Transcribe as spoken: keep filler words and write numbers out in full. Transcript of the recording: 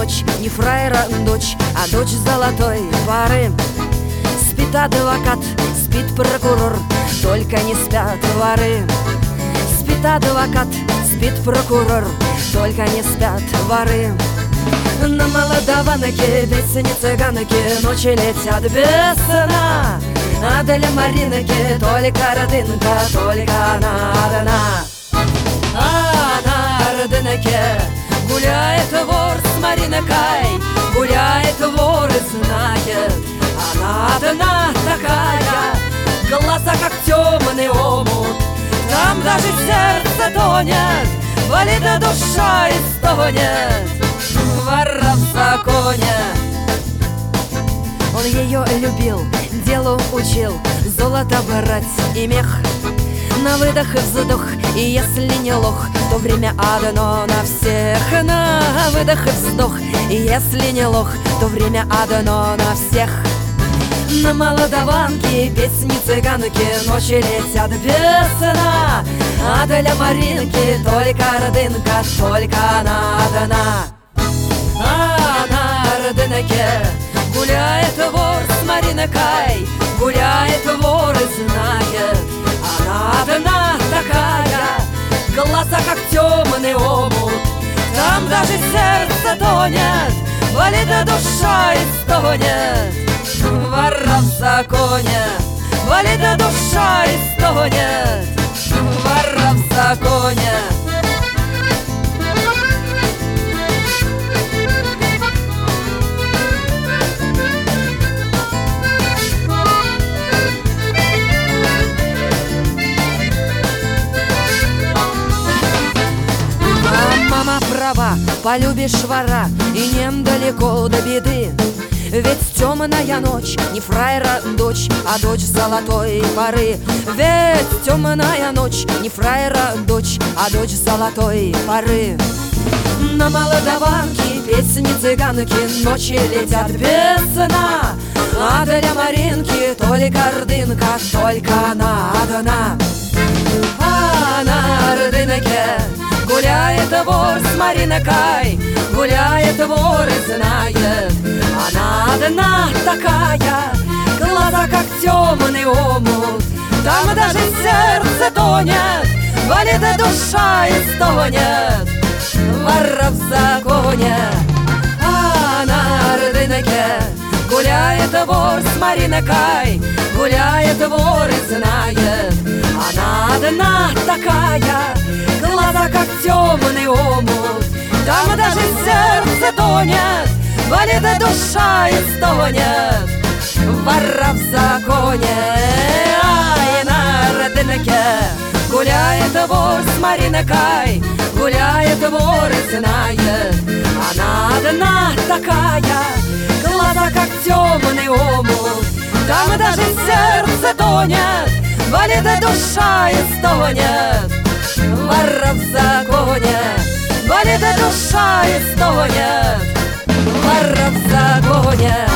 ночь, не фраера дочь, а дочь золотой пары. Спит адвокат, спит прокурор, только не спят воры. Спит адвокат, спит прокурор, только не спят воры. На молдаванке, песни цыганки, ночи летят без сна. А для Маринки только родинка, только она одна. А на родинке гуляет вор с Маринкой, гуляет вор и знает, она одна такая, глаза как темный омут, там даже сердце тонет, болит душа и стонет. Вора в законе. Он ее любил, делу учил, золото брать и мех. На выдох и вздох, и если не лох, то время одно на всех. На выдох и вздох, и если не лох, то время одно на всех. На молдаванке песни цыганки, ночи летят без сна. А для Маринки только родинка, только она одна. А на родинке гуляет вор с Маринкой, гуляет вор и знает, она одна такая, глаза как темный омут, там даже сердце тонет, болит душа и стонет. Вора в законе, болит душа и стонет. Вора в законе. Мама права, полюбишь вора, и нем далеко до беды. Ведь темная ночь, не фраера дочь, а дочь золотой поры. Ведь темная ночь, не фраера дочь, а дочь золотой поры. На молдаванке песни цыганки, ночи летят без сна. А для Маринки только родинка, только она одна. А на родинке гуляет вор с Маринкой, гуляет вор и знает, она одна такая, глаза как темный омут, там даже сердце тонет, болит душа и стонет. Вора в законе. А на родинке гуляет вор с Маринкой, гуляет вор и знает, она одна такая, глаза как темный омут, там даже сердце тонет, болит душа и стонет. Вора в законе. Ай, на родинке гуляет вор с Маринкой, гуляет вор и знает, она одна такая, глаза как темный омут, там даже сердце тонет, болит душа и стонет. Вора в законе, болит душа и стонет. Вора в законе.